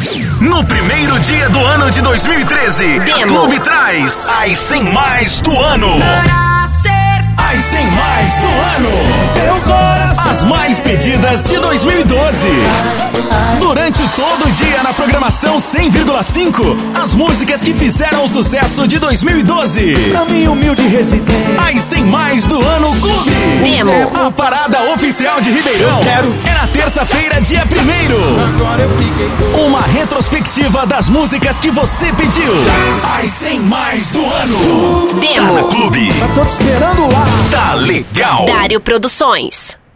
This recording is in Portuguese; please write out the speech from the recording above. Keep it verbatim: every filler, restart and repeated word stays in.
No primeiro dia do ano de dois mil e treze, Demo. a Clube traz as cem mais do ano. As cem mais do ano. As mais pedidas de dois mil e doze. Durante todo o dia na programação cem vírgula cinco, as músicas que fizeram o sucesso de dois mil e doze. Pra mim, humilde residente. As cem mais do ano Clube. Demo. A parada oficial de Ribeirão. quero. É na terça-feira, dia primeiro. Agora eu fiquei. Uma retrospectiva das músicas que você pediu. As cem mais do ano. Demo. Tá na Clube. Tá todos esperando lá. Tá legal. Dário Produções.